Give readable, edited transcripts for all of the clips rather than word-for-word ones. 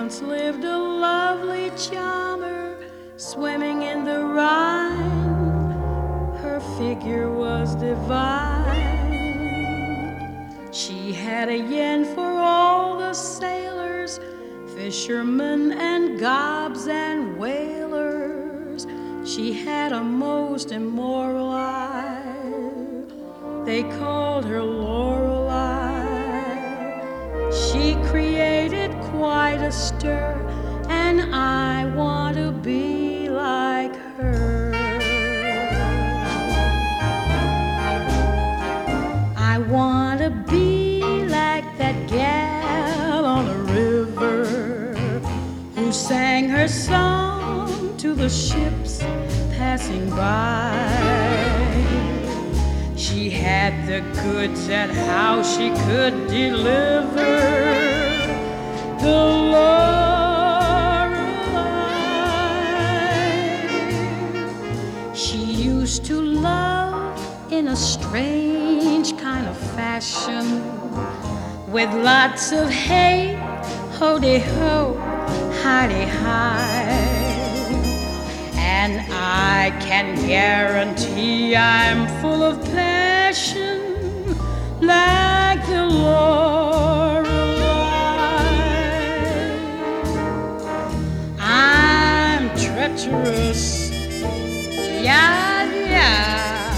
once lived a lovely charmer swimming in the Rhine. Her figure was divine. She had a yen for all the sailors, fishermen and gobs and whalers. She had a most immoral eye. They called her Lorelei. She created quite a stir, and I want to be like her. I want to be like that gal on the river who sang her song to the ships passing by. She had the goods and how she could deliver the Lorelei. She used to love in a strange kind of fashion, with lots of hey, ho-de-ho, hi-de-hi. And I can guarantee I'm full of passion like the Lorelei. I'm treacherous, yeah, yeah.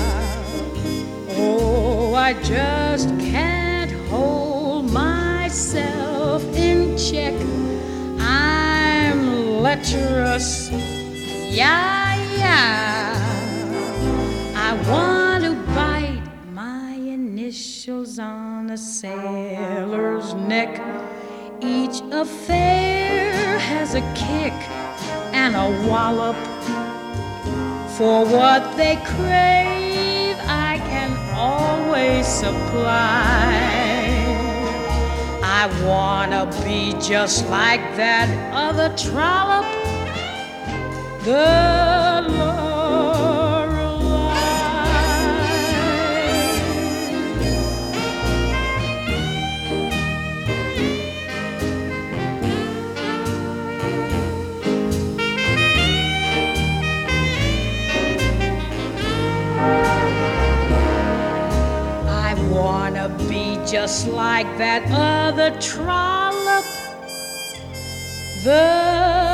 Oh, I just can't hold myself in check. I'm lecherous, yeah, yeah. I want to bite my initials on a sailor's neck. Each affair has a kick and a wallop. For what they crave, I can always supply. I want to be just like that other trollop, the Lorelei. I wanna be just like that other trollop, the